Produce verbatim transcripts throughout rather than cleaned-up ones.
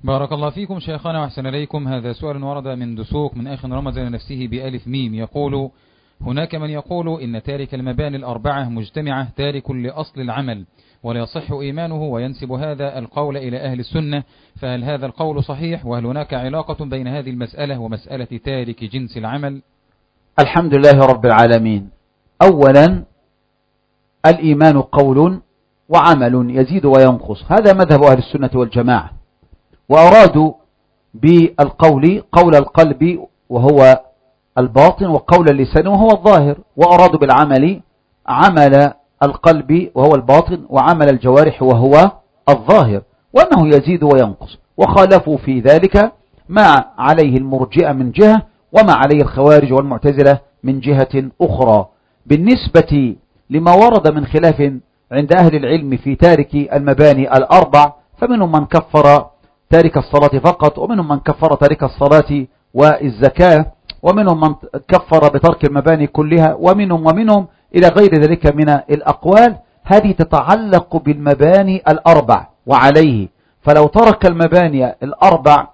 بارك الله فيكم شيخنا وأحسن إليكم. هذا سؤال ورد من دسوق من أخ رمز لنفسه بألف ميم، يقول: هناك من يقول إن تارك المباني الأربعة مجتمعة تارك لأصل العمل ولا يصح إيمانه، وينسب هذا القول إلى أهل السنة، فهل هذا القول صحيح؟ وهل هناك علاقة بين هذه المسألة ومسألة تارك جنس العمل؟ الحمد لله رب العالمين. أولا، الإيمان قول وعمل يزيد وينقص، هذا مذهب أهل السنة والجماعة، وأرادوا بالقول قول القلب وهو الباطن، وقول اللسان وهو الظاهر، وأرادوا بالعمل عمل القلب وهو الباطن وعمل الجوارح وهو الظاهر، وأنه يزيد وينقص. وخالفوا في ذلك ما عليه المرجئة من جهة، وما عليه الخوارج والمعتزلة من جهة أخرى. بالنسبة لما ورد من خلاف عند أهل العلم في تارك المباني الأربع، فمنهم من كفر تارك الصلاة فقط، ومنهم من كفر تارك الصلاة والزكاة، ومنهم من كفر بترك المباني كلها، ومنهم ومنهم إلى غير ذلك من الأقوال. هذه تتعلق بالمباني الأربع وعليه، فلو ترك المباني الأربع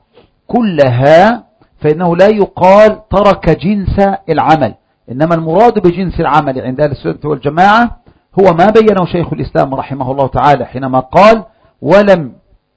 كلها فإنه لا يقال ترك جنس العمل، إنما المراد بجنس العمل عند أهل السنة والجماعة هو ما بينه شيخ الإسلام رحمه الله تعالى حينما قال: ولم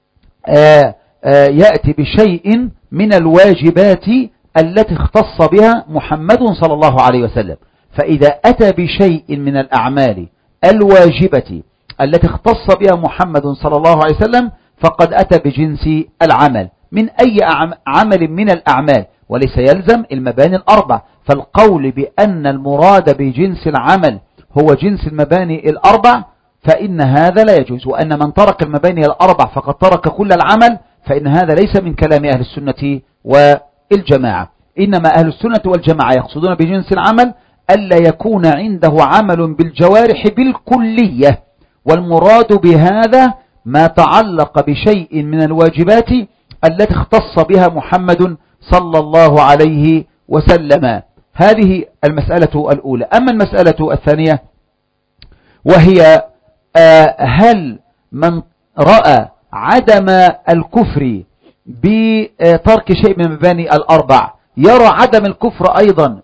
آآ آآ يأتي بشيء من الواجبات التي اختص بها محمد صلى الله عليه وسلم. فإذا أتى بشيء من الأعمال الواجبة التي اختص بها محمد صلى الله عليه وسلم فقد أتى بجنس العمل من أي عمل من الأعمال، وليس يلزم المباني الأربع. فالقول بأن المراد بجنس العمل هو جنس المباني الأربع فإن هذا لا يجوز، وأن من ترك المباني الأربع فقد ترك كل العمل، فإن هذا ليس من كلام أهل السنة والجماعة. إنما أهل السنة والجماعة يقصدون بجنس العمل ألا يكون عنده عمل بالجوارح بالكلية، والمراد بهذا ما تعلق بشيء من الواجبات التي اختص بها محمد صلى الله عليه وسلم. هذه المسألة الأولى. أما المسألة الثانية وهي هل من رأى عدم الكفر بترك شيء من مباني الأربع يرى عدم الكفر أيضا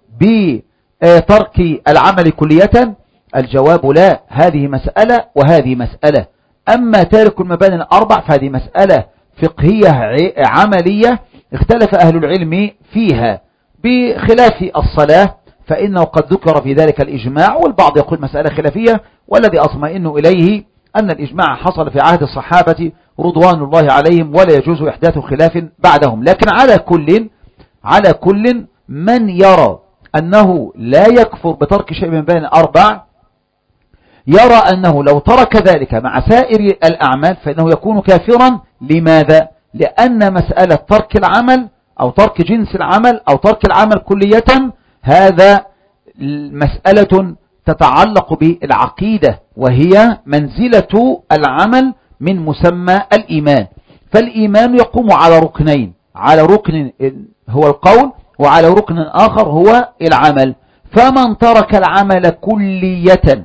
بترك العمل كلية؟ الجواب لا، هذه مسألة وهذه مسألة. أما تارك المباني الأربع فهذه مسألة فقهية عملية اختلف أهل العلم فيها، بخلاف الصلاة فإنه قد ذكر في ذلك الإجماع، والبعض يقول مسألة خلافية، والذي أطمئن إليه أن الإجماع حصل في عهد الصحابة رضوان الله عليهم، ولا يجوز إحداث خلاف بعدهم. لكن على كل على كل من يرى أنه لا يكفر بترك شيء من بين الأربع يرى أنه لو ترك ذلك مع سائر الأعمال فإنه يكون كافرا. لماذا؟ لأن مسألة ترك العمل أو ترك جنس العمل أو ترك العمل كلية هذا مسألة تتعلق بالعقيدة، وهي منزلة العمل من مسمى الإيمان. فالإيمان يقوم على ركنين، على ركن هو القول، وعلى ركن آخر هو العمل. فمن ترك العمل كلية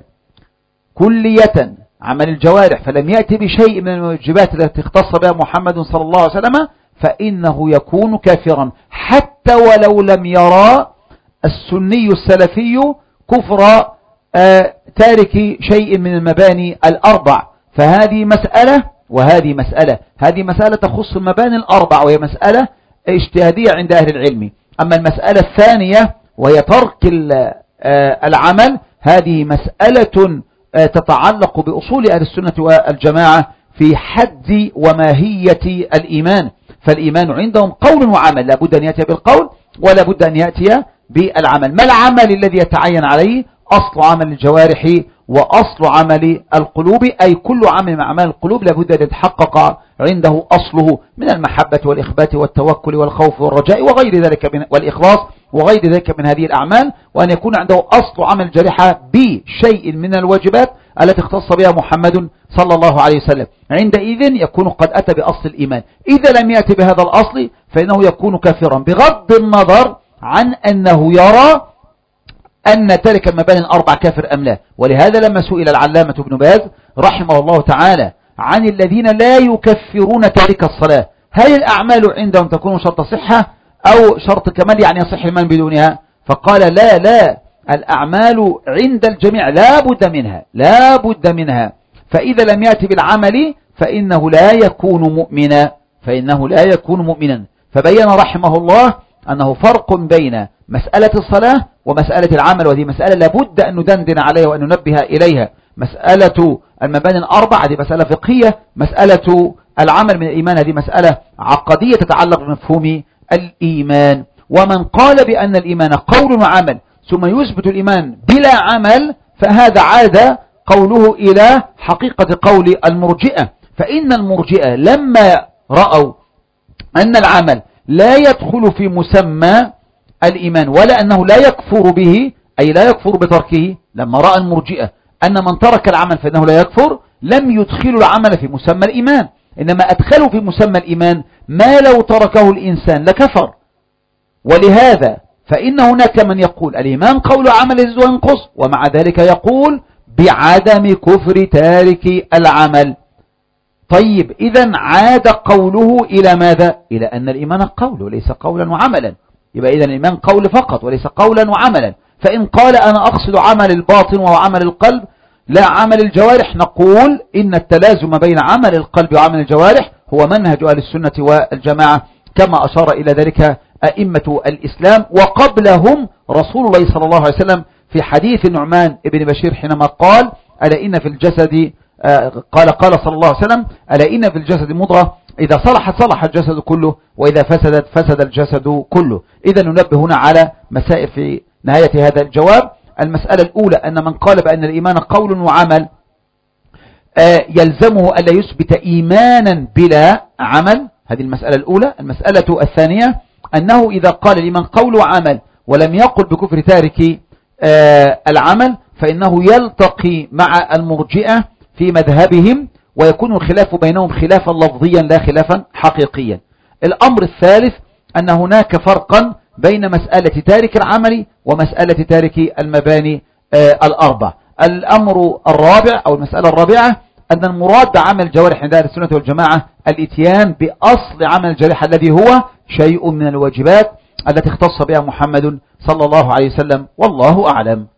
كلية عمل الجوارح فلم يأتي بشيء من الواجبات التي اختص بها محمد صلى الله عليه وسلم فإنه يكون كافرا، حتى ولو لم يرى السني السلفي كفر آه تارك شيء من المباني الأربع. فهذه مسألة وهذه مسألة، هذه مسألة تخص المباني الأربع وهي مسألة اجتهادية عند أهل العلم. أما المسألة الثانية وهي ترك آه العمل هذه مسألة آه تتعلق بأصول أهل السنة والجماعة في حد وماهية الإيمان. فالإيمان عندهم قول وعمل، لا بد أن يأتي بالقول ولا بد أن يأتي بالعمل. ما العمل الذي يتعين عليه؟ أصل عمل الجوارح وأصل عمل القلوب، أي كل عمل من أعمال القلوب لابد أن يتحقق عنده أصله من المحبة والإخبات والتوكل والخوف والرجاء وغير ذلك من والإخلاص وغير ذلك من هذه الأعمال، وأن يكون عنده أصل عمل الجارحة بشيء من الواجبات التي اختص بها محمد صلى الله عليه وسلم. عندئذ يكون قد أتى بأصل الإيمان. إذا لم يأتي بهذا الأصل فإنه يكون كافرا، بغض النظر عن أنه يرى أن تارك المباني الأربع كافر أم لا. ولهذا لما سئل العلامة ابن باز رحمه الله تعالى عن الذين لا يكفرون تارك الصلاة، هل الأعمال عندهم تكون شرط صحة أو شرط كمال يعني يصح الإيمان بدونها؟ فقال لا لا، الأعمال عند الجميع لا بد منها لا بد منها، فإذا لم يأتي بالعمل فإنه لا يكون مؤمنا فإنه لا يكون مؤمنا. فبين رحمه الله أنه فرق بين مسألة الصلاة ومسألة العمل، وهذه مسألة لابد أن ندندن عليها وأن ننبه إليها. مسألة المباني الأربع هذه مسألة فقهية، مسألة العمل من الإيمان هذه مسألة عقدية تتعلق بمفهوم الإيمان. ومن قال بأن الإيمان قول وعمل ثم يثبت الإيمان بلا عمل فهذا عاد قوله إلى حقيقة قول المرجئة، فإن المرجئة لما رأوا أن العمل لا يدخل في مسمى الإيمان ولا أنه لا يكفر به أي لا يكفر بتركه، لما رأى المرجئة أن من ترك العمل فإنه لا يكفر لم يدخلوا العمل في مسمى الإيمان، إنما أدخلوا في مسمى الإيمان ما لو تركه الإنسان لكفر. ولهذا فإن هناك من يقول الإيمان قول عمل يزيد وينقص، ومع ذلك يقول بعدم كفر تارك العمل. طيب إذن عاد قوله إلى ماذا؟ إلى أن الإيمان قول وليس قولا وعملا، يبقى إذن الإيمان قول فقط وليس قولا وعملا. فإن قال أنا أقصد عمل الباطن وهو عمل القلب لا عمل الجوارح، نقول إن التلازم بين عمل القلب وعمل الجوارح هو منهج أهل السنة والجماعة كما أشار إلى ذلك أئمة الإسلام، وقبلهم رسول الله صلى الله عليه وسلم في حديث النعمان ابن بشير حينما قال ألا إن في الجسد قال قال صلى الله عليه وسلم ألا إن في الجسد مضغة إذا صلحت صلح الجسد كله وإذا فسدت فسد الجسد كله. إذا ننبه هنا على مسائل في نهاية هذا الجواب. المسألة الأولى أن من قال بأن الإيمان قول وعمل يلزمه ألا يثبت إيمانا بلا عمل، هذه المسألة الأولى. المسألة الثانية أنه إذا قال الإيمان قول وعمل ولم يقل بكفر تارك العمل فإنه يلتقي مع المرجئة في مذهبهم ويكون الخلاف بينهم خلافا لفظيا لا خلافا حقيقيا. الأمر الثالث أن هناك فرقا بين مسألة تارك العمل ومسألة تارك المباني الأربع. الأمر الرابع أو المسألة الرابعة أن المراد بعمل الجوارح عند أهل السنة والجماعة الإتيان بأصل عمل الجارح الذي هو شيء من الواجبات التي اختص بها محمد صلى الله عليه وسلم، والله أعلم.